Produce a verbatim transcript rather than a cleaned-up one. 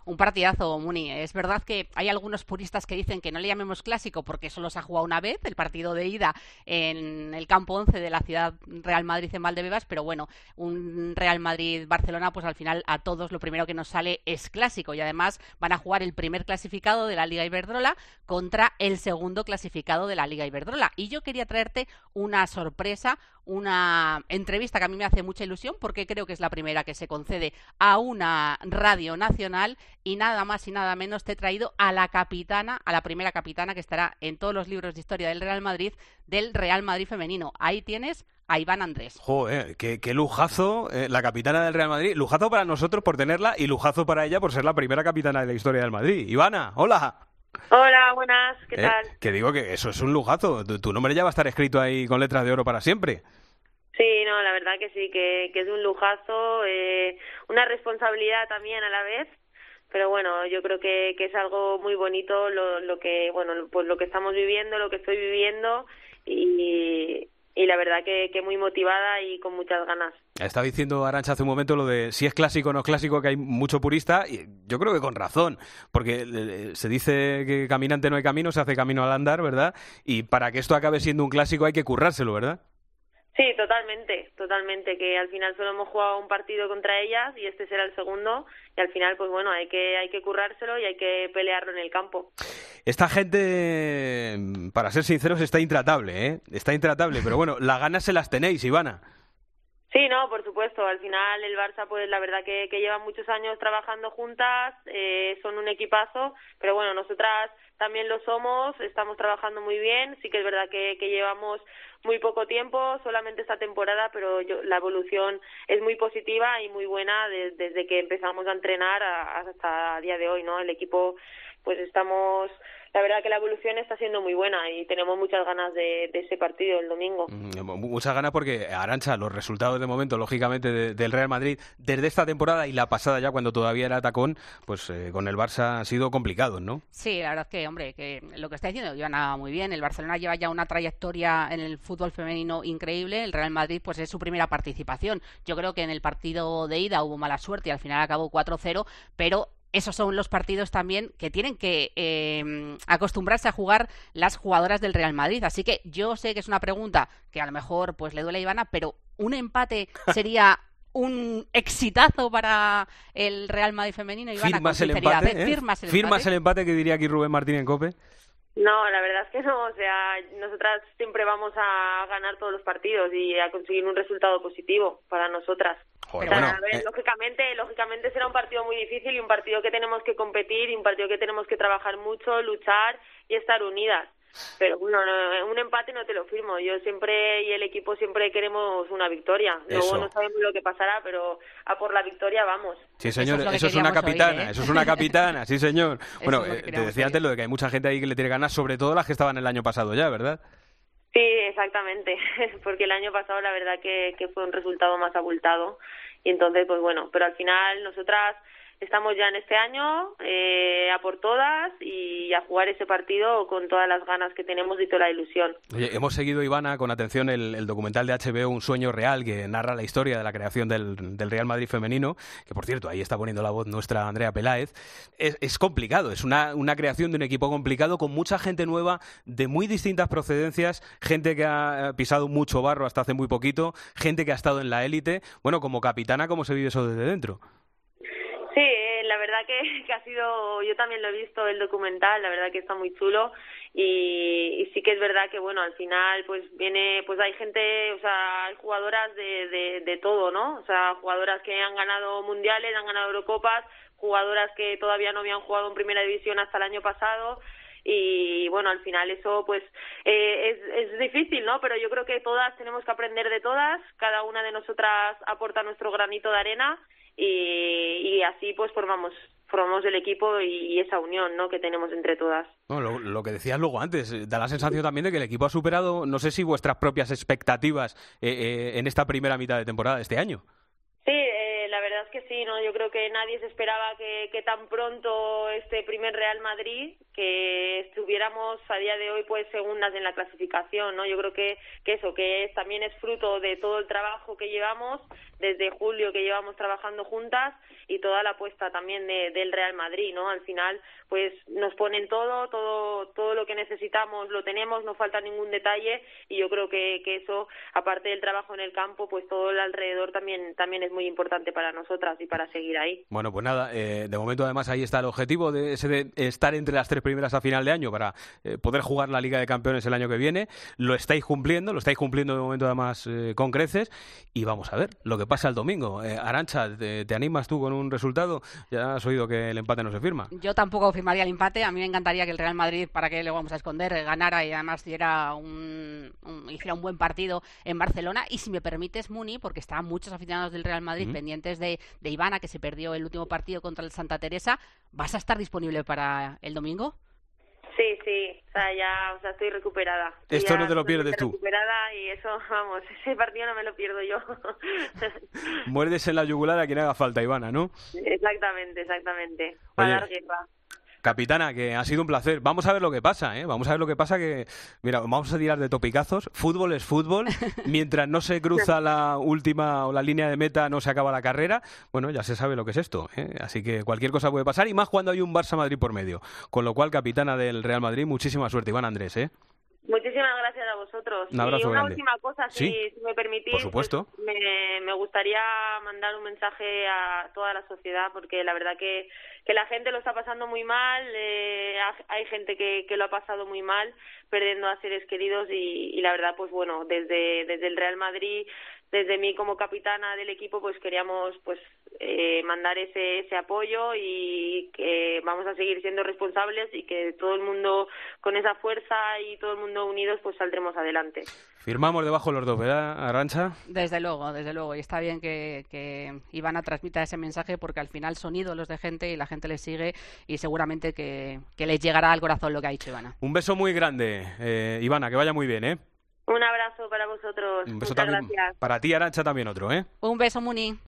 Un partidazo, Muni. Es verdad que hay algunos puristas que dicen que no le llamemos clásico porque solo se ha jugado una vez, el partido de ida en el campo once de la ciudad Real Madrid en Valdebebas, pero bueno, un Real Madrid-Barcelona, pues al final a todos lo primero que nos sale es clásico, y además van a jugar el primer clasificado de la Liga Iberdrola contra el segundo clasificado de la Liga Iberdrola. Y yo quería traerte una sorpresa, una entrevista que a mí me hace mucha ilusión porque creo que es la primera que se concede a una radio nacional, y nada más y nada menos te he traído a la capitana, a la primera capitana que estará en todos los libros de historia del Real Madrid, del Real Madrid femenino. Ahí tienes a Ivana Andrés. Joder, qué, qué lujazo, eh, la capitana del Real Madrid. Lujazo para nosotros por tenerla y lujazo para ella por ser la primera capitana de la historia del Madrid. Ivana, hola. Hola, buenas, ¿qué ¿Eh? tal? Que digo que eso es un lujazo. Tu, tu nombre ya va a estar escrito ahí con letras de oro para siempre. Sí, no, la verdad que sí, que, que es un lujazo, eh, una responsabilidad también a la vez, pero bueno, yo creo que, que es algo muy bonito lo, lo que, bueno, pues lo que estamos viviendo, lo que estoy viviendo, y, y la verdad que, que muy motivada y con muchas ganas. Estaba diciendo Arantxa hace un momento lo de si es clásico o no es clásico, que hay mucho purista, y yo creo que con razón, porque se dice que caminante no hay camino, se hace camino al andar, ¿verdad? Y para que esto acabe siendo un clásico hay que currárselo, ¿verdad? Sí, totalmente, totalmente, que al final solo hemos jugado un partido contra ellas y este será el segundo, y al final pues bueno, hay que hay que currárselo y hay que pelearlo en el campo. Esta gente, para ser sinceros, está intratable, ¿eh? Está intratable, pero bueno, las ganas se las tenéis, Ivana. Sí, no, por supuesto. Al final el Barça, pues la verdad que, que llevan muchos años trabajando juntas, eh, son un equipazo, pero bueno, nosotras también lo somos, estamos trabajando muy bien. Sí que es verdad que, que llevamos muy poco tiempo, solamente esta temporada, pero yo, la evolución es muy positiva y muy buena de, desde que empezamos a entrenar a, hasta el día de hoy, ¿no? El equipo, pues estamos... La verdad que la evolución está siendo muy buena y tenemos muchas ganas de, de ese partido el domingo. Mm, muchas ganas porque, Arantxa, los resultados de momento, lógicamente, de, del Real Madrid, desde esta temporada y la pasada ya, cuando todavía era tacón, pues eh, con el Barça han sido complicados, ¿no? Sí, la verdad es que, hombre, que lo que está diciendo Ivana muy bien. El Barcelona lleva ya una trayectoria en el fútbol femenino increíble. El Real Madrid, pues es su primera participación. Yo creo que en el partido de ida hubo mala suerte y al final acabó cuatro cero, pero... esos son los partidos también que tienen que eh, acostumbrarse a jugar las jugadoras del Real Madrid. Así que yo sé que es una pregunta que a lo mejor pues le duele a Ivana, pero ¿un empate sería un exitazo para el Real Madrid femenino, Ivana? ¿Firmas el empate? ¿eh? ¿Firmas el ¿Firmas empate? el empate que diría aquí Rubén Martín en COPE? No, la verdad es que no, o sea, nosotras siempre vamos a ganar todos los partidos y a conseguir un resultado positivo para nosotras. Joder, o sea, bueno, a ver, eh... lógicamente, lógicamente será un partido muy difícil y un partido que tenemos que competir y un partido que tenemos que trabajar mucho, luchar y estar unidas. Pero bueno, no, un empate no te lo firmo. Yo siempre y el equipo siempre queremos una victoria. Luego Eso. no sabemos lo que pasará, pero a por la victoria vamos. Sí, señor, eso es, eso es una capitana, oír, ¿eh? eso es una capitana, sí, señor. Bueno, es lo eh, que te decía antes oír. lo de que hay mucha gente ahí que le tiene ganas, sobre todo las que estaban el año pasado ya, ¿verdad? Sí, exactamente, porque el año pasado la verdad que, que fue un resultado más abultado y entonces pues bueno, pero al final nosotras estamos ya en este año eh, a por todas y a jugar ese partido con todas las ganas que tenemos y toda la ilusión. Oye, hemos seguido, Ivana, con atención el, el documental de H B O Un sueño real, que narra la historia de la creación del, del Real Madrid femenino, que por cierto, ahí está poniendo la voz nuestra Andrea Peláez. Es, es complicado, es una, una creación de un equipo complicado con mucha gente nueva de muy distintas procedencias, gente que ha pisado mucho barro hasta hace muy poquito, gente que ha estado en la élite. Bueno, como capitana, ¿cómo se vive eso desde dentro? Sí, eh, la verdad que, que ha sido, yo también lo he visto el documental, la verdad que está muy chulo y, y sí que es verdad que bueno, al final pues viene, pues hay gente, o sea, hay jugadoras de, de, de todo, ¿no? O sea, jugadoras que han ganado mundiales, han ganado Eurocopas, jugadoras que todavía no habían jugado en primera división hasta el año pasado. Y bueno, al final eso pues eh, es, es difícil, ¿no? Pero yo creo que todas tenemos que aprender de todas, cada una de nosotras aporta nuestro granito de arena y, y así pues formamos formamos el equipo y, y esa unión, ¿no?, que tenemos entre todas. No, lo, lo que decías luego antes, da la sensación también de que el equipo ha superado, no sé si vuestras propias expectativas eh, eh, en esta primera mitad de temporada de este año. Sí, eh, la verdad es es que sí, ¿no? Yo creo que nadie se esperaba que, que tan pronto este primer Real Madrid, que estuviéramos a día de hoy pues segundas en la clasificación, ¿no? Yo creo que, que eso, que es, también es fruto de todo el trabajo que llevamos, desde julio que llevamos trabajando juntas, y toda la apuesta también de, del Real Madrid, ¿no? Al final, pues nos ponen todo, todo, todo lo que necesitamos lo tenemos, no falta ningún detalle, y yo creo que, que eso, aparte del trabajo en el campo, pues todo el alrededor también, también es muy importante para nosotras y para seguir ahí. Bueno, pues nada, eh, de momento además ahí está el objetivo de, ese de estar entre las tres primeras a final de año para eh, poder jugar la Liga de Campeones el año que viene. Lo estáis cumpliendo, lo estáis cumpliendo de momento además eh, con creces, y vamos a ver lo que pasa el domingo. Eh, Arantxa, ¿te, ¿te animas tú con un resultado? Ya has oído que el empate no se firma. Yo tampoco firmaría el empate. A mí me encantaría que el Real Madrid, para qué le vamos a esconder, ganara y además diera un, un, hiciera un buen partido en Barcelona. Y si me permites, Muni, porque estaban muchos aficionados del Real Madrid uh-huh. pendientes de, de Ivana, que se perdió el último partido contra el Santa Teresa, ¿vas a estar disponible para el domingo? Sí, sí, o sea, ya o sea, estoy recuperada. Esto ya no te lo pierdes estoy tú. recuperada y eso, vamos, ese partido no me lo pierdo yo. Muerdes en la yugular a quien haga falta, Ivana, ¿no? Exactamente, exactamente. Para dar guerra. Capitana, que ha sido un placer. Vamos a ver lo que pasa, ¿eh? Vamos a ver lo que pasa que... Mira, vamos a tirar de topicazos. Fútbol es fútbol. Mientras no se cruza la última o la línea de meta, no se acaba la carrera. Bueno, ya se sabe lo que es esto, ¿eh? Así que cualquier cosa puede pasar, y más cuando hay un Barça-Madrid por medio. Con lo cual, capitana del Real Madrid, muchísima suerte. Iván Andrés, ¿eh? Muchísimas gracias a vosotros. Un abrazo y una grande. última cosa, si, ¿Sí? si me permitís, por supuesto. Pues me, me gustaría mandar un mensaje a toda la sociedad, porque la verdad que, que la gente lo está pasando muy mal, eh, hay gente que, que lo ha pasado muy mal, perdiendo a seres queridos, y, y la verdad, pues bueno, desde, desde el Real Madrid, desde mí como capitana del equipo, pues queríamos pues eh, mandar ese ese apoyo, y que vamos a seguir siendo responsables, y que todo el mundo con esa fuerza y todo el mundo unidos pues saldremos adelante. Firmamos debajo los dos, ¿verdad, Arantxa? Desde luego, desde luego. Y está bien que, que Ivana transmita ese mensaje, porque al final son ídolos de gente y la gente les sigue, y seguramente que, que les llegará al corazón lo que ha dicho Ivana. Un beso muy grande, eh, Ivana, que vaya muy bien, ¿eh? Un abrazo para vosotros. Un beso Muchas también gracias. Para ti, Arantxa, también otro, ¿eh? Un beso, Muni.